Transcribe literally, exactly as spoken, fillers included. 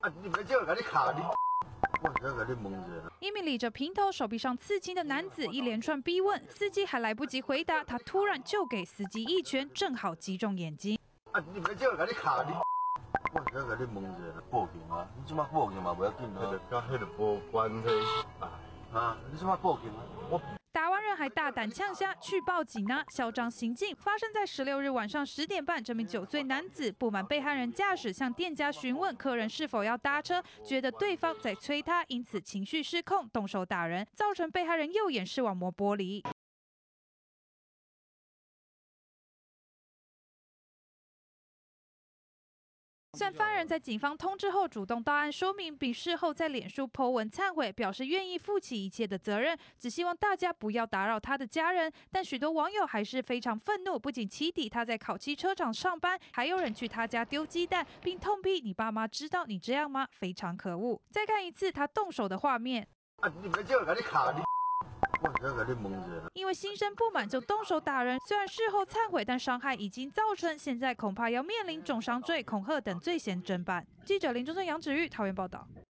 啊，你别叫我给你卡你。 一名理着平头、手臂上刺青的男子一连串逼问，司机还来不及回答，他突然就给司机一拳，正好击中眼睛。 啊！你别叫我给你卡你，我现在给你问者报警啊！你即马报警嘛，不要紧啊。迄个甲迄个无关系啊！啊！你即马报警啊！我。 打完人还大胆呛下去报警啊！嚣张行径发生在十六日晚上十点半。这名九岁男子不满被害人驾驶，向店家询问客人是否要搭车，觉得对方在催他，因此情绪失控，动手打人，造成被害人右眼视网膜剥离。虽然犯人在警方通知后主动到案说明，并事后在脸书 po 文忏悔，表示愿意负起一切的责任，只希望大家不要打扰他的家人。但许多网友还是非常愤怒，不仅起底他在烤漆车厂上班，还有人去他家丢鸡蛋，并痛批你爸妈知道你这样吗？非常可恶。再看一次他动手的画面。 啊！你别叫我给你卡你。 因为心生不满就动手打人，虽然事后忏悔，但伤害已经造成，现在恐怕要面临重伤罪、恐吓等罪嫌侦办。记者林中正、杨芷玉桃园报道。